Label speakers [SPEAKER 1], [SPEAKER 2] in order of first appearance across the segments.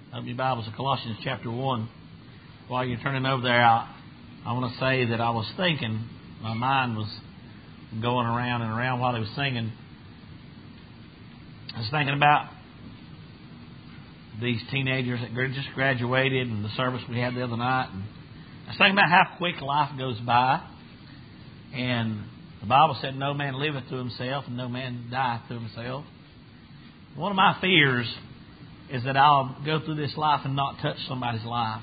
[SPEAKER 1] Open your Bibles to Colossians chapter 1. While you're turning over there, I want to say that I was thinking, my mind was going around and around while he was singing. I was thinking about these teenagers that just graduated and the service we had the other night. And I was thinking about how quick life goes by. And the Bible said, no man liveth to himself and no man dieth to himself. One of my fears is that I'll go through this life and not touch somebody's life.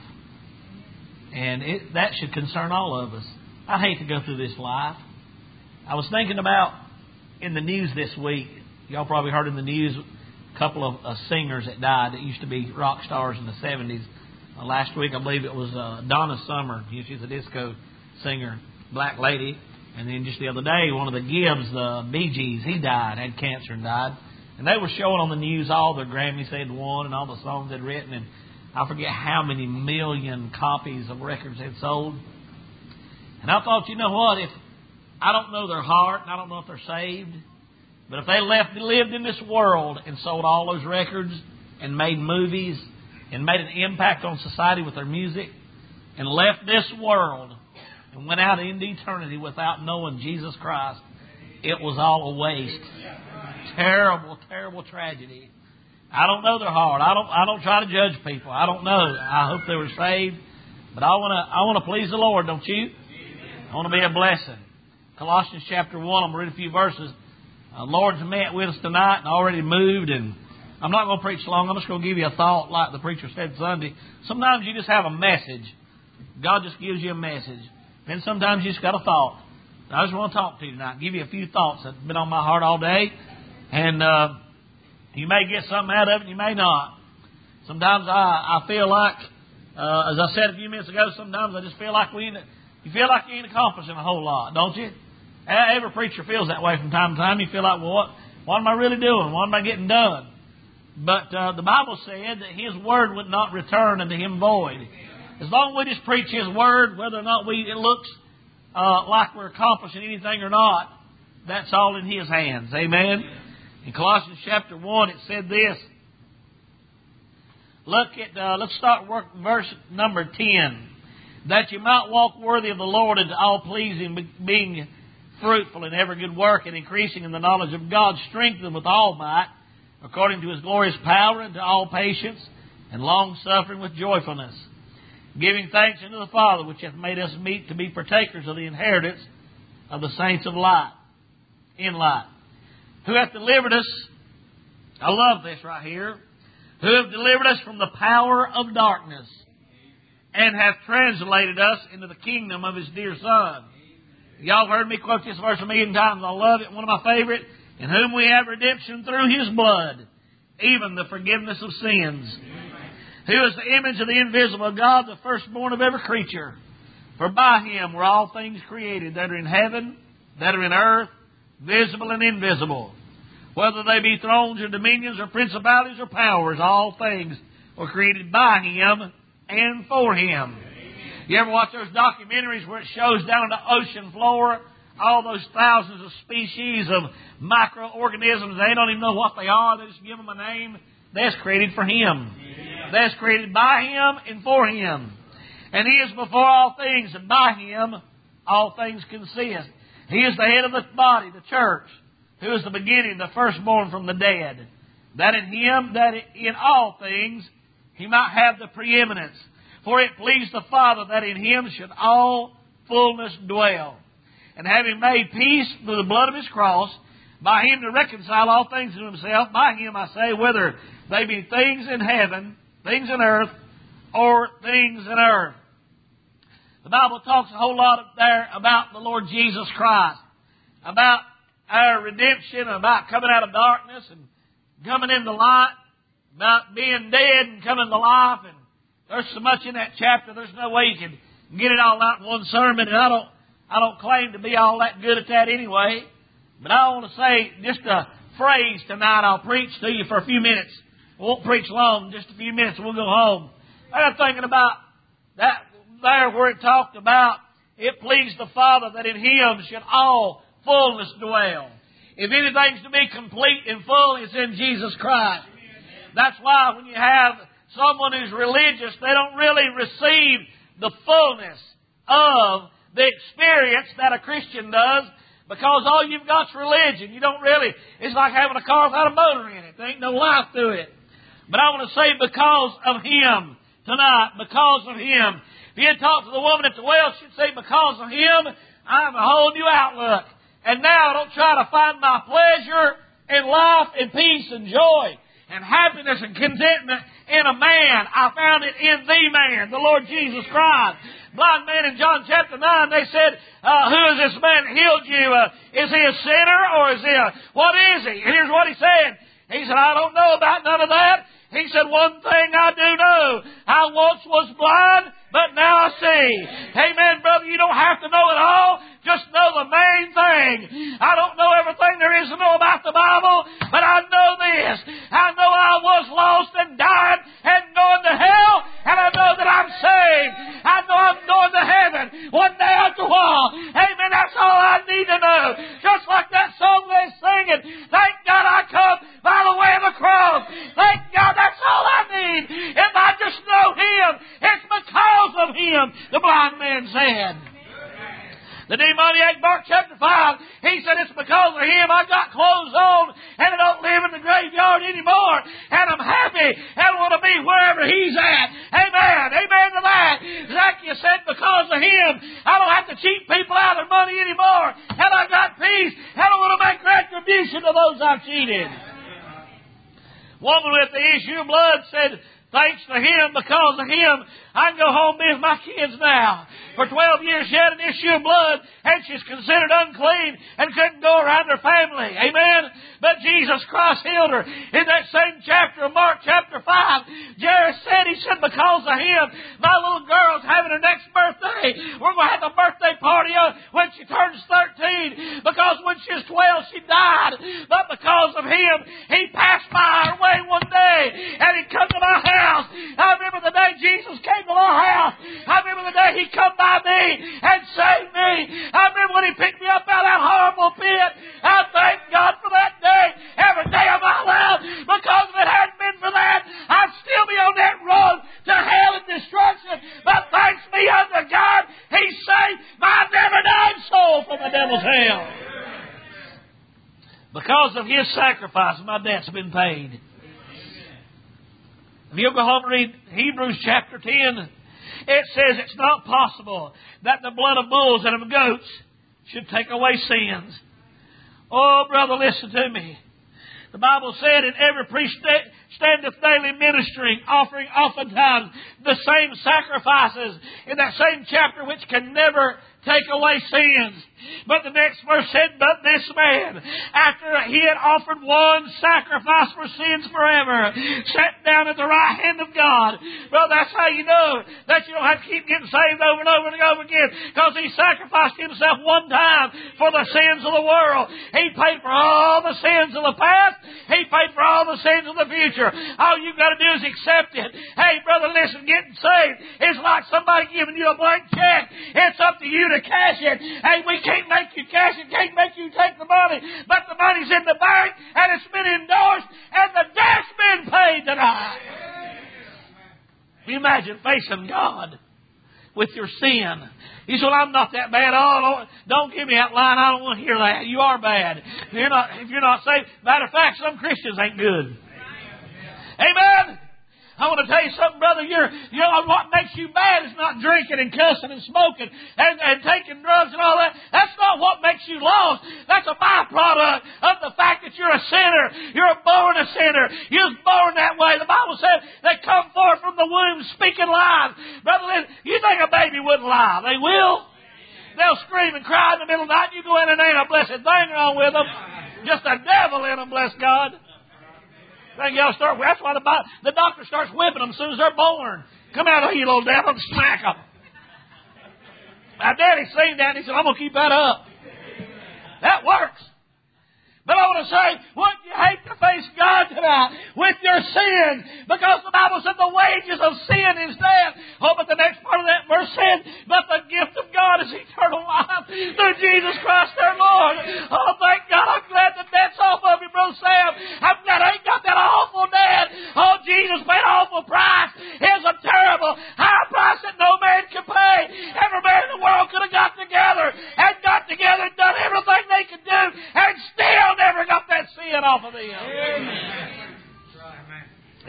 [SPEAKER 1] And that should concern all of us. I hate to go through this life. I was thinking about in the news this week, y'all probably heard in the news a couple of singers that died that used to be rock stars in the 70s. Last week, I believe it was Donna Summer. She's a disco singer, black lady. And then just the other day, one of the Gibbs, the Bee Gees, he died, had cancer and died. And they were showing on the news all the Grammys they had won and all the songs they'd written. And I forget how many million copies of records they'd sold. And I thought, you know what? If I don't know their heart, and I don't know if they're saved, but if they lived in this world and sold all those records and made movies and made an impact on society with their music and left this world and went out into eternity without knowing Jesus Christ, it was all a waste. Terrible, terrible tragedy. I don't know their heart. I don't try to judge people. I don't know. I hope they were saved. But I want to please the Lord, don't you? I want to be a blessing. Colossians chapter 1, I'm going to read a few verses. The Lord's met with us tonight and already moved. And I'm not going to preach long. I'm just going to give you a thought like the preacher said Sunday. Sometimes you just have a message. God just gives you a message. Then sometimes you just got a thought. I just want to talk to you tonight, give you a few thoughts that have been on my heart all day. And you may get something out of it, you may not. Sometimes I feel like, as I said a few minutes ago, sometimes I just feel like you feel like you ain't accomplishing a whole lot, don't you? Every preacher feels that way from time to time. You feel like, well, what am I really doing? What am I getting done? But the Bible said that His Word would not return unto Him void. As long as we just preach His Word, whether or not it looks like we're accomplishing anything or not, that's all in His hands. Amen? In Colossians chapter 1, it said this. Let's start verse number 10. That you might walk worthy of the Lord and all pleasing, being fruitful in every good work and increasing in the knowledge of God, strengthened with all might, according to His glorious power, and to all patience and long suffering with joyfulness, giving thanks unto the Father, which hath made us meet to be partakers of the inheritance of the saints of light, in light. Who hath delivered us, I love this right here, who hath delivered us from the power of darkness, and hath translated us into the kingdom of His dear Son. Y'all heard me quote this verse a million times. I love it. One of my favorite. In whom we have redemption through His blood, even the forgiveness of sins. Who is the image of the invisible God, the firstborn of every creature. For by Him were all things created that are in heaven, that are in earth, visible and invisible. Whether they be thrones or dominions or principalities or powers, all things were created by Him and for Him. You ever watch those documentaries where it shows down on the ocean floor all those thousands of species of microorganisms? They don't even know what they are. They just give them a name. That's created for Him. That's created by Him and for Him. And He is before all things, and by Him all things consist. He is the head of the body, the church, who is the beginning, the firstborn from the dead. That in Him, that in all things, He might have the preeminence. For it pleased the Father that in Him should all fullness dwell. And having made peace through the blood of His cross, by Him to reconcile all things to Himself, by Him, I say, whether they be things in heaven, things in earth, or things in earth. The Bible talks a whole lot there about the Lord Jesus Christ, about our redemption, about coming out of darkness and coming into light, about being dead and coming to life. And there's so much in that chapter, there's no way you can get it all out in one sermon. And I don't claim to be all that good at that anyway. But I want to say just a phrase tonight I'll preach to you for a few minutes. I won't preach long, just a few minutes and we'll go home. I got thinking about that there where it talked about it pleased the Father that in Him should all fullness dwell. If anything's to be complete and full, it's in Jesus Christ. That's why when you have someone who's religious, they don't really receive the fullness of the experience that a Christian does, because all you've got is religion. You don't really, it's like having a car without a motor in it. There ain't no life to it. But I want to say because of Him tonight, because of Him. If you had talked to the woman at the well, she'd say, because of Him, I have a whole new outlook. And now I don't try to find my pleasure in life and peace and joy and happiness and contentment in a man. I found it in the man, the Lord Jesus Christ. Blind man in John chapter 9, they said, who is this man that healed you? Is he a sinner or is he what is he? And here's what he said. He said, I don't know about none of that. He said, one thing I do know. I once was blind, but now I see. Amen, brother. You don't have to know it all. Just know the main thing. I don't know everything there is to know about the Bible, but I know this. I know I was lost and died and going to hell, and I know that I'm saved. I know I'm going to heaven one day after a while. Amen. That's all I need to know. Just like that song they're singing. Thank God I come by the way of the cross. Thank God that's all I need. If I just know Him, it's because of Him, the blind man said. The demoniac, Mark chapter 5, he said, it's because of Him I got clothes on and I don't live in the graveyard anymore. And I'm happy and want to be wherever He's at. Amen. Amen to that. Zacchaeus said, because of Him, I don't have to cheat people out of money anymore. And I got peace and I want to make retribution to those I've cheated. Woman with the issue of blood said, thanks to Him, because of Him, I can go home and be with my kids now. For 12 years she had an issue of blood, and she's considered unclean and couldn't go around her family. Amen? But Jesus Christ healed her. In that same chapter of Mark chapter 5, Jairus said, he said, because of Him, my little girl's having her next birthday. We're going to have a birthday party when she turns 13, because when she was 12 she died. But because of Him, He passed by our way one day, and He come to my house. I remember the day Jesus came to our house. I remember the day He come by me and saved me. I remember when He picked me up out of that horrible pit. I thank God for that day, every day of my life, because if it hadn't been for that, I'd still be on that road to hell and destruction. But thanks be unto God, He saved my never-dying soul from the devil's hell. Because of His sacrifice, my debt's been paid. If you'll go home and read Hebrews chapter 10, it says it's not possible that the blood of bulls and of goats should take away sins. Oh, brother, listen to me. The Bible said, and every priest standeth daily ministering, offering oftentimes the same sacrifices in that same chapter which can never take away sins. But the next verse said, but this man, after he had offered one sacrifice for sins forever, sat down at the right hand of God. Well, that's how you know that you don't have to keep getting saved over and over and over again, because He sacrificed Himself one time for the sins of the world. He paid for all the sins of the past. He paid for all the sins of the future. All you've got to do is accept it. Hey, brother, listen, getting saved is like somebody giving you a blank check. It's up to you to cash it. Hey, we can't make you cash it, can't make you take the money, but the money's in the bank and it's been endorsed and the debt's been paid tonight. Can you imagine facing God with your sin? You say, well, I'm not that bad. Oh, don't give me that line. I don't want to hear that. You are bad. If you're not saved. Matter of fact, some Christians ain't good. Amen. I want to tell you something, brother. What makes you bad is not drinking and cussing and smoking and taking drugs and all that. That's not what makes you lost. That's a byproduct of the fact that you're a sinner. You're born a sinner. You was born that way. The Bible said they come forth from the womb speaking lies. Brother, you think a baby wouldn't lie? They will. They'll scream and cry in the middle of the night. You go in and ain't a blessed thing wrong with them. Just a devil in them, bless God. That's why the doctor starts whipping them as soon as they're born. Come out of you, little devil, and smack them. My daddy seen that, and he said, I'm going to keep that up. That works. But I want to say, wouldn't you hate to face God tonight with your sin? Because the Bible said the wages of sin is death. Oh, but the next part of that verse said, but the gift of God is eternal life through Jesus Christ our Lord. Oh, thank God, I'm glad the debt's off of you, Brother Sam. I'm glad I ain't got that awful debt. Oh, Jesus paid an awful price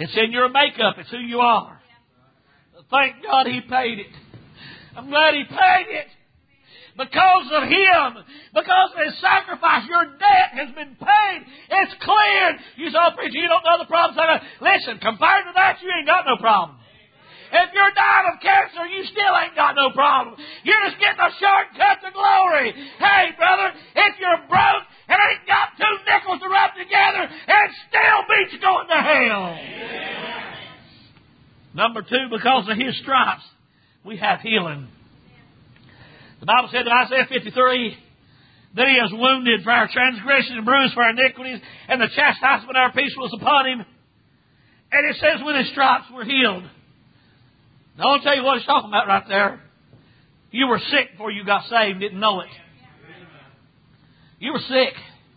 [SPEAKER 1] It's in your makeup. It's who you are. Thank God He paid it. I'm glad He paid it. Because of Him, because of His sacrifice, your debt has been paid. It's cleared. You say, "Oh, preacher, you don't know the problems." Listen, compared to that, you ain't got no problem. If you're dying of cancer, you still ain't got no problem. You're just getting a shortcut to glory. Hey, brother, if you're broke and ain't got two nickels to rub together, it still beats going to hell. Yeah. Number two, because of His stripes, we have healing. The Bible said in Isaiah 53 that He was wounded for our transgressions and bruised for our iniquities, and the chastisement of our peace was upon Him. And it says with His stripes we're healed. Now I'll tell you what He's talking about right there. You were sick before you got saved, didn't know it. You were sick.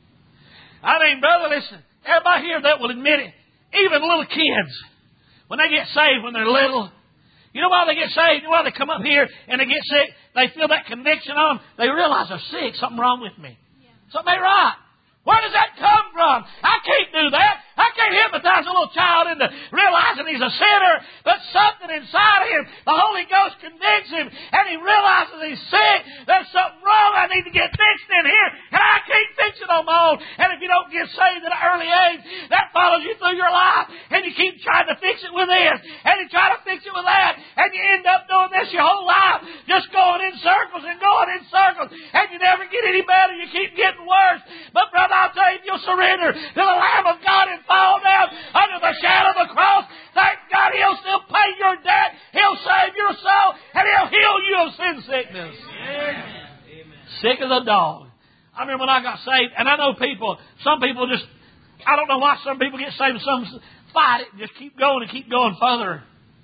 [SPEAKER 1] I mean, brother, listen, everybody here that will admit it, even little kids, when they get saved when they're little, you know why they get saved? You know why they come up here and they get sick? They feel that conviction on them. They realize they're sick. Something wrong with me. Something ain't right. Where does that come from? I can't do that. I can't hypnotize a little child into realizing he's a sinner, but something inside of him, the Holy Ghost convicts him, and he realizes he's sick. There's something wrong. I need to get fixed in here, and I can't fix it on my own. And if you don't get saved at an early age, that follows you through your life, and you keep trying to fix it with this, and you try to fix it with that, and you end up doing this your whole life, just going in circles and going in circles, and you never get any better. You keep getting worse. But brother, I'll tell you, if you'll surrender to the Lamb of God and fall down under the shadow of the cross, thank God He'll still pay your debt. He'll save your soul, and He'll heal you of sin sickness. Amen. Sick as a dog. I remember when I got saved, and I know some people just, I don't know why some people get saved and some fight it and just keep going and keep going further.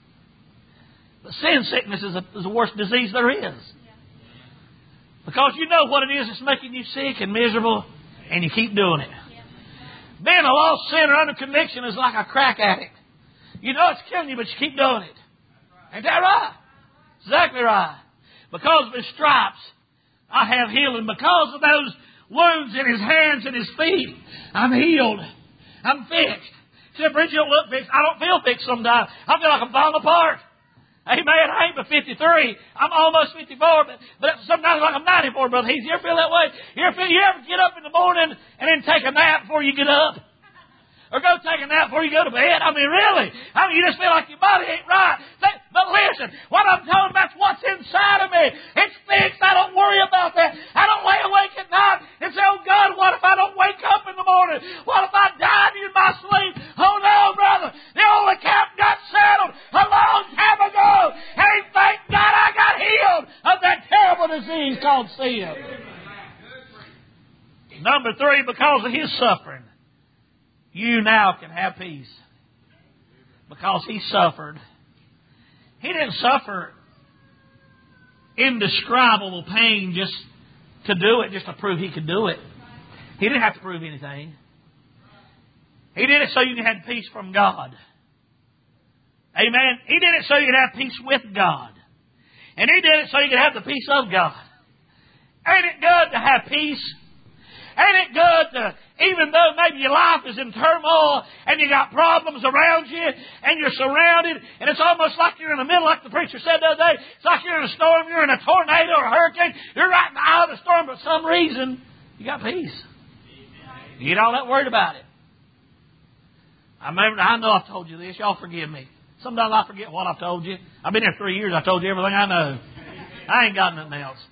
[SPEAKER 1] But sin sickness is the worst disease there is. Because you know what it is that's making you sick and miserable, and you keep doing it. Being a lost sinner under conviction is like a crack addict. You know it's killing you, but you keep doing it. Ain't that right? Exactly right. Because of His stripes, I have healing. Because of those wounds in His hands and His feet, I'm healed. I'm fixed. See, preacher, you don't look fixed. I don't feel fixed sometimes. I feel like I'm falling apart. Amen. I ain't but 53. I'm almost 54, but sometimes like I'm 94, brother. You ever feel that way? You ever get up in the morning and then take a nap before you get up? Or go take a nap before you go to bed? I mean, really? I mean, you just feel like your body ain't right. But listen, what I'm talking about is what's inside of me. It's fixed. I don't worry about that. I don't lay awake at night and say, "Oh, God, what if I don't wake up in the morning? What if I died in my sleep?" Oh, no, brother. The old account got settled a long time ago. And thank God I got healed of that terrible disease called sin. Number three, because of His suffering, you now can have peace. Because He suffered. He didn't suffer indescribable pain just to do it, just to prove He could do it. He didn't have to prove anything. He did it so you could have peace from God. Amen. He did it so you could have peace with God. And He did it so you could have the peace of God. Ain't it good to have peace? Ain't it good to, even though maybe your life is in turmoil and you got problems around you and you're surrounded and it's almost like you're in the middle, like the preacher said the other day, it's like you're in a storm, you're in a tornado or a hurricane, you're right in the eye of the storm, but for some reason you got peace. You get all that worried about it. I know I've told you this, y'all forgive me. Sometimes I forget what I've told you. I've been here 3 years, I told you everything I know. I ain't got nothing else.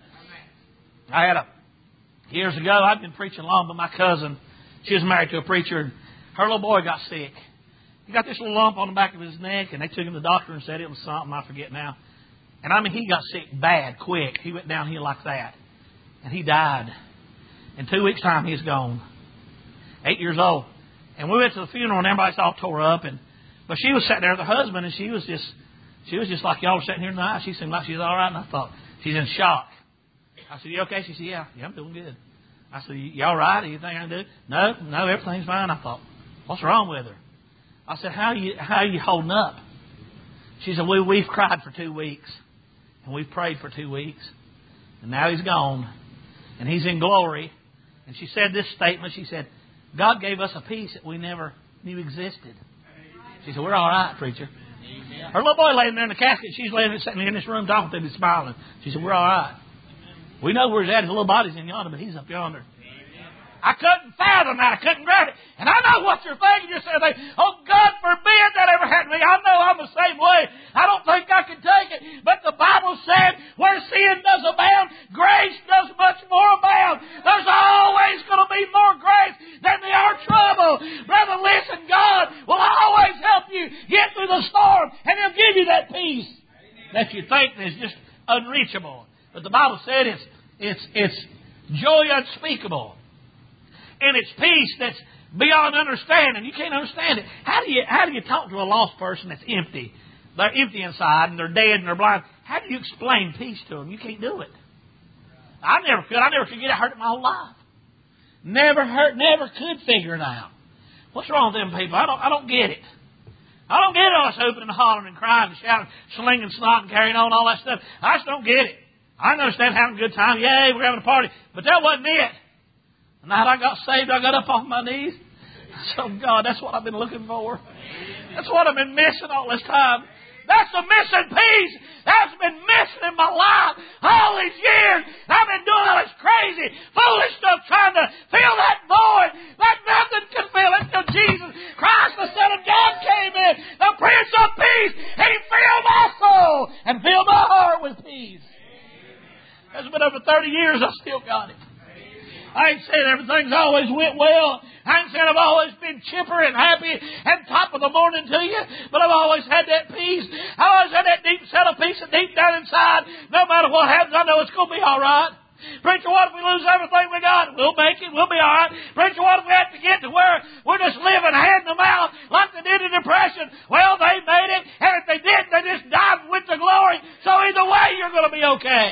[SPEAKER 1] Years ago, I'd been preaching along with my cousin. She was married to a preacher, and her little boy got sick. He got this little lump on the back of his neck, and they took him to the doctor and said it was something, I forget now. And I mean, he got sick bad, quick. He went downhill like that. And he died. In 2 weeks' time, he's gone. 8 years old. And we went to the funeral, and everybody's all tore up. But she was sitting there with her husband, and she was just like y'all were sitting here tonight. She seemed like she was all right, and I thought, she's in shock. I said, "You okay?" She said, Yeah, I'm doing good. I said, "You all right? Anything I can do?" No, everything's fine. I thought, what's wrong with her? I said, how are you holding up? She said, we've cried for 2 weeks. And we've prayed for 2 weeks. And now he's gone. And he's in glory. And she said this statement. She said, God gave us a peace that we never knew existed. She said, we're all right, preacher. Her little boy laying there in the casket. She's sitting in this room talking to him, smiling. She said, we're all right. We know where he's at. His little body's in yonder, but he's up yonder. I couldn't fathom that. I couldn't grab it. And I know what you're thinking. You're saying, oh, God forbid that ever happened to me. I know I'm the same way. I don't think I can take it. But the Bible said, where sin does abound, grace does much more abound. There's always going to be more grace than there are trouble. Brother, listen, God will always help you get through the storm, and He'll give you that peace that you think is just unreachable. But the Bible said it's joy unspeakable. And it's peace that's beyond understanding. You can't understand it. How do you talk to a lost person that's empty? They're empty inside and they're dead and they're blind. How do you explain peace to them? You can't do it. I never could. I never could get it. I heard it my whole life. Never could figure it out. What's wrong with them people? I don't get it. I don't get all this hooping and hollering and crying and shouting, slinging snot and carrying on, all that stuff. I just don't get it. I understand having a good time. Yay, we're having a party. But that wasn't it. The night I got saved, I got up off my knees. So, God, that's what I've been looking for. That's what I've been missing all this time. That's the missing piece that's been missing in my life all these years. I've been doing all this crazy, foolish stuff trying to fill that void that nothing can fill it until Jesus Christ, the Son of God, came in, the Prince of Peace. He filled my soul and filled my heart with peace. It's been over 30 years. I still got it. I ain't saying everything's always went well. I ain't saying I've always been chipper and happy and top of the morning to you. But I've always had that peace. I always had that deep settled peace and deep down inside. No matter what happens, I know it's going to be all right. Preacher, what if we lose everything we got? We'll make it. We'll be all right. Preacher, what if we have to get to where we're just living hand to mouth like they did in the Depression? Well, they made it. And if they didn't, they just died with the glory. So either way, you're going to be okay.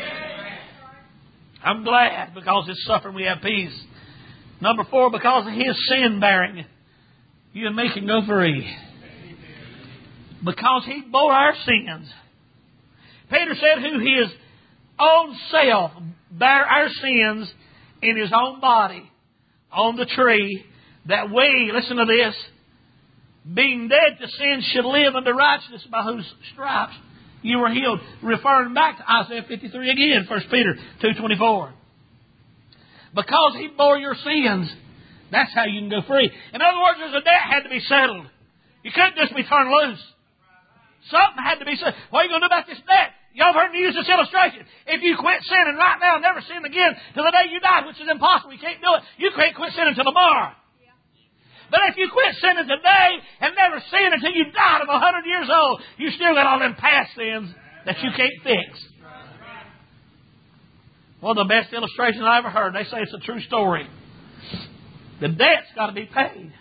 [SPEAKER 1] I'm glad because His suffering we have peace. Number 4, because of His sin bearing, you and me can go free. Because He bore our sins. Peter said who His own self bare our sins in His own body on the tree, that we, listen to this, being dead to sin should live unto righteousness, by whose stripes you were healed. Referring back to Isaiah 53 again, 1 Peter 2:24. Because He bore your sins, that's how you can go free. In other words, there's a debt had to be settled. You couldn't just be turned loose. Something had to be settled. What are you going to do about this debt? Y'all have heard me use this illustration. If you quit sinning right now and never sin again till the day you die, which is impossible, you can't do it, you can't quit sinning until tomorrow. But if you quit sinning today and never sin until you died of 100 years old, you still got all them past sins that you can't fix. One of the best illustrations I ever heard, they say it's a true story. The debt's got to be paid.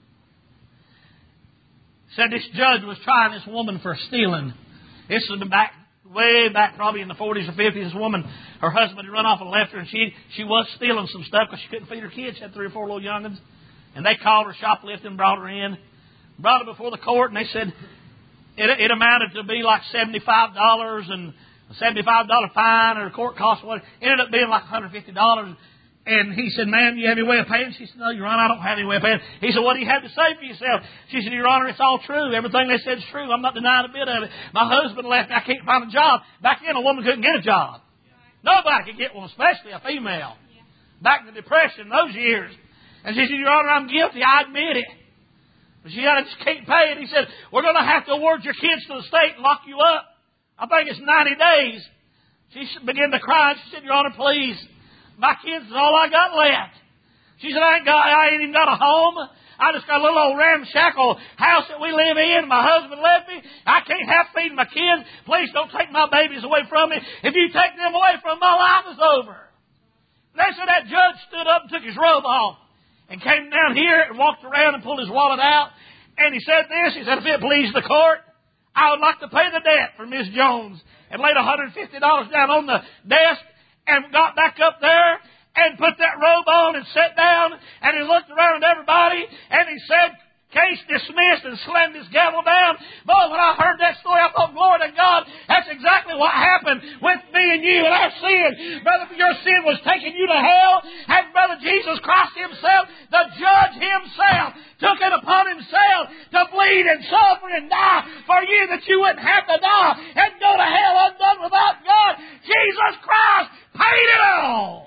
[SPEAKER 1] Said this judge was trying this woman for stealing. This was way back probably in the 40s or 50s. This woman, her husband had run off and left her, and she was stealing some stuff because she couldn't feed her kids. She had 3 or 4 little young'uns. And they called her shoplifting, brought her in, brought her before the court, and they said it amounted to be like $75 and a $75 fine or a court cost. It ended up being like $150. And he said, ma'am, you have any way of paying? She said, no, Your Honor, I don't have any way of paying. He said, what do you have to say for yourself? She said, Your Honor, it's all true. Everything they said is true. I'm not denying a bit of it. My husband left me. I can't find a job. Back then, a woman couldn't get a job. Nobody could get one, especially a female. Back in the Depression, those years. And she said, Your Honor, I'm guilty. I admit it. But she just can't pay it. He said, we're going to have to award your kids to the state and lock you up. I think it's 90 days. She began to cry. She said, Your Honor, please. My kids is all I got left. She said, I ain't even got a home. I just got a little old ramshackle house that we live in. My husband left me. I can't have feeding my kids. Please don't take my babies away from me. If you take them away from me, my life is over. And they said that judge stood up and took his robe off and came down here and walked around and pulled his wallet out. And he said this. He said, if it pleases the court, I would like to pay the debt for Miss Jones. And laid $150 down on the desk and got back up there and put that robe on and sat down. And he looked around at everybody and he said, case dismissed, and slammed his gavel down. Boy, when I heard that story, I thought, glory to God, that's exactly what happened with me and you and our sin. Brother, your sin was taking you to hell. And Brother Jesus Christ Himself, the judge Himself, took it upon Himself to bleed and Calvary and die for you that you wouldn't have to die and go to hell undone without God. Jesus Christ paid it all.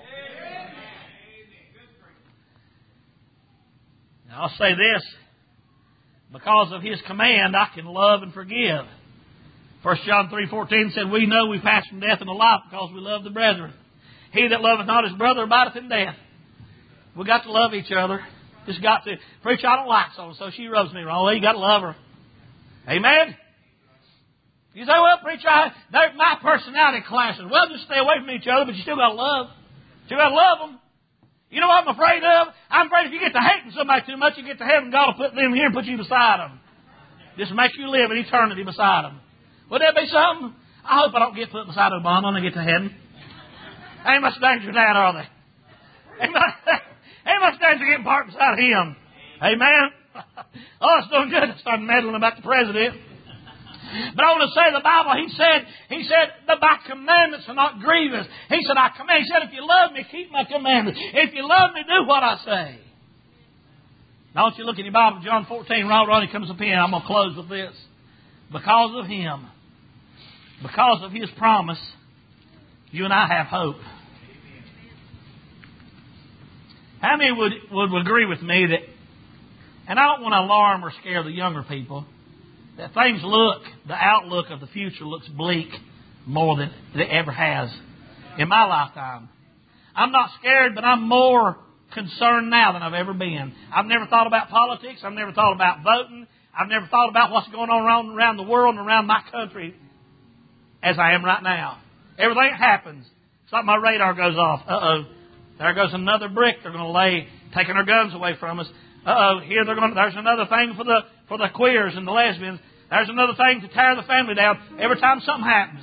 [SPEAKER 1] Now, I'll say this. Because of His command, I can love and forgive. 1 John 3:14 said, we know we pass from death into life because we love the brethren. He that loveth not his brother abideth in death. We got to love each other. Just got to. Preacher, I don't like so-and-so. She rubs me wrong. Well, you got to love her. Amen? You say, well, preacher, my personality clashes. Well, just stay away from each other, but you still got to love. You got to love them. You know what I'm afraid of? I'm afraid if you get to hating somebody too much, you get to heaven, God will put them here and put you beside them. Just make you live in eternity beside them. Would that be something? I hope I don't get put beside Obama when I get to heaven. Ain't much danger in that, are they? Ain't much danger getting parked beside him. Amen? Oh, it's doing good. I started meddling about the president. But I want to say the Bible, He said, my commandments are not grievous. He said, He said, if you love me, keep my commandments. If you love me, do what I say. Now, I want you to look in your Bible, John 14, right when he comes up in. I'm going to close with this. Because of Him, because of His promise, you and I have hope. How many would agree with me that, and I don't want to alarm or scare the younger people, that the outlook of the future looks bleak more than it ever has in my lifetime. I'm not scared, but I'm more concerned now than I've ever been. I've never thought about politics. I've never thought about voting. I've never thought about what's going on around the world and around my country as I am right now. Everything that happens, it's like my radar goes off. There goes another brick they're going to lay, taking our guns away from us. Here there's another thing for the queers and the lesbians. There's another thing to tear the family down every time something happens.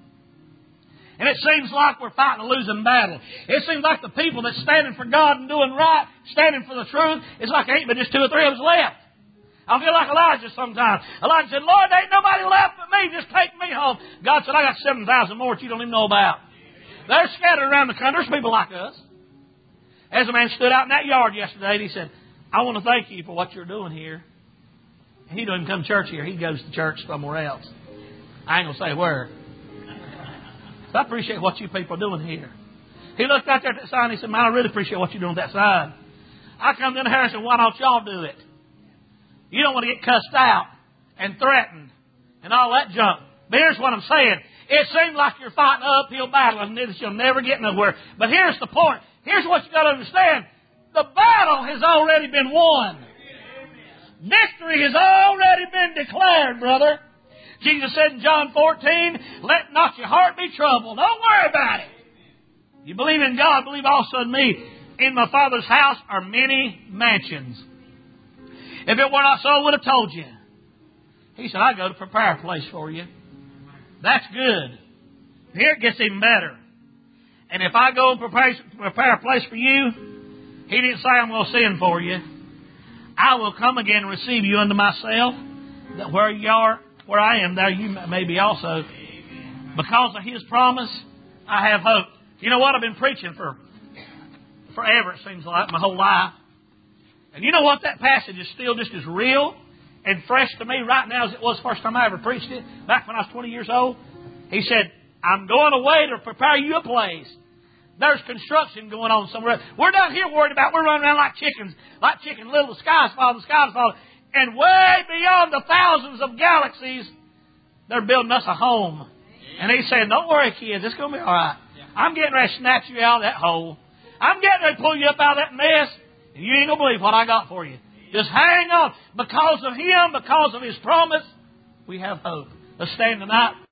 [SPEAKER 1] And it seems like we're fighting a losing battle. It seems like the people that's standing for God and doing right, standing for the truth, it's like there ain't but just 2 or 3 of us left. I feel like Elijah sometimes. Elijah said, Lord, there ain't nobody left but me. Just take me home. God said, I got 7,000 more that you don't even know about. They're scattered around the country. There's people like us. As a man stood out in that yard yesterday, and he said, I want to thank you for what you're doing here. He don't even come to church here. He goes to church somewhere else. I ain't going to say where. So I appreciate what you people are doing here. He looked out there at that sign and he said, man, I really appreciate what you're doing with that sign. I come in here and said, why don't y'all do it? You don't want to get cussed out and threatened and all that junk. But here's what I'm saying. It seems like you're fighting an uphill battle and you'll never get nowhere. But here's the point. Here's what you got to understand. The battle has already been won. Victory has already been declared, brother. Jesus said in John 14, let not your heart be troubled. Don't worry about it. You believe in God, believe also in me. In my Father's house are many mansions. If it were not so, I would have told you. He said, I go to prepare a place for you. That's good. Here it gets even better. And if I go and prepare a place for you, He didn't say I'm going to send for you. I will come again and receive you unto myself, that where you are, where I am, there you may be also. Because of His promise, I have hope. You know what? I've been preaching forever, it seems like, my whole life. And you know what? That passage is still just as real and fresh to me right now as it was the first time I ever preached it, back when I was 20 years old. He said, I'm going away to prepare you a place. There's construction going on somewhere. We're down here worried about, we're running around like chickens, little, the sky's falling. And way beyond the thousands of galaxies, they're building us a home. And He said, don't worry, kids, it's going to be all right. I'm getting ready to snatch you out of that hole. I'm getting ready to pull you up out of that mess. And you ain't going to believe what I got for you. Just hang on. Because of Him, because of His promise, we have hope. Let's stand tonight.